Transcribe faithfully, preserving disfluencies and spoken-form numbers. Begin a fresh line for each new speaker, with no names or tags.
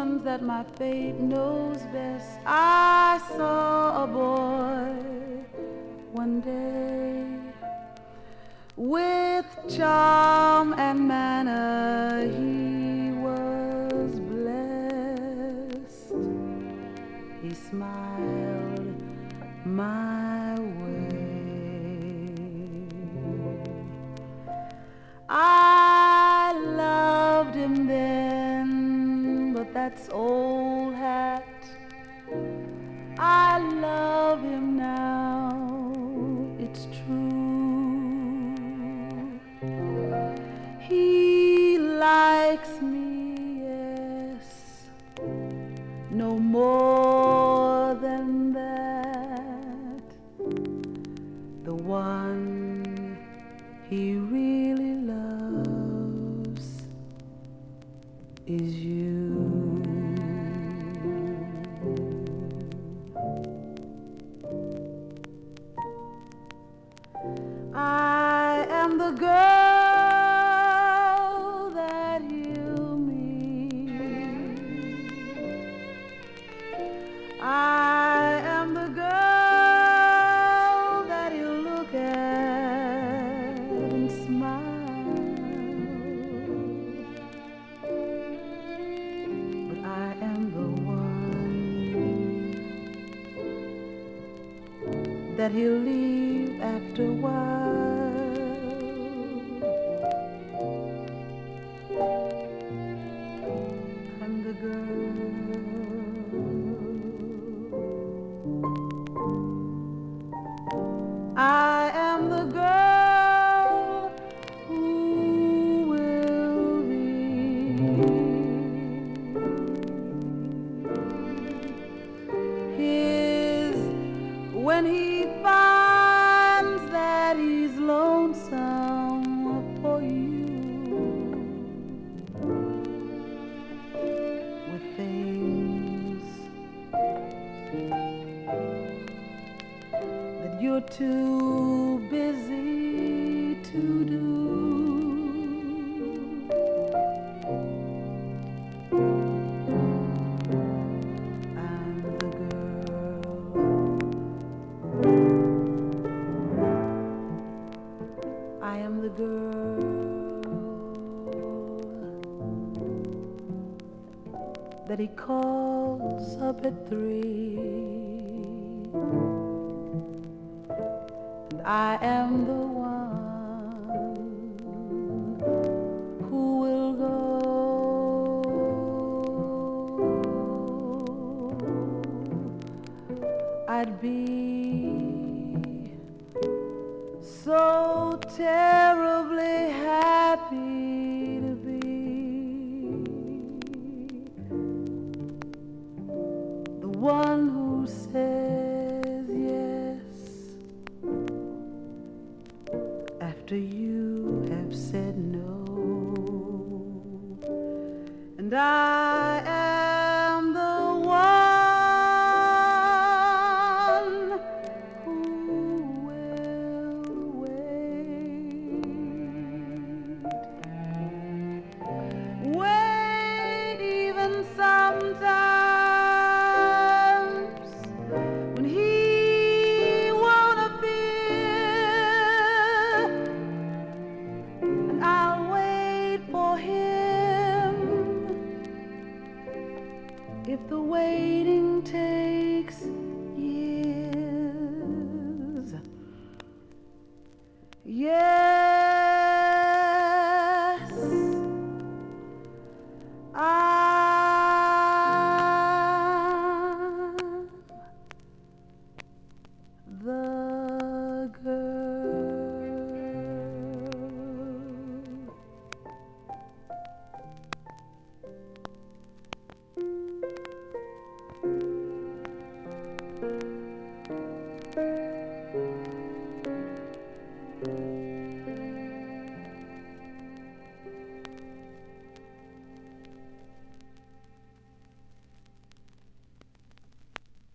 notions that my fate knows best. I saw a boy one day with charm and manner. He was blessed. He smiled my way. I loved him then, but that's old hat. I love him now, it's true. He likes me, yes, no more than that. The one he really loves is you. I am the girl that he'll meet. I am the girl that he'll look at and smile. But I am the one that he'll leave after a while. I'm the girl. I am the girl who will be his when he finds that he's lonesome for you, with things that you're too busy to do. I'm the girl. I am the girl that he calls up at three, and I am the one who will go. I'd be so terribly happy to be the one who says yes after you.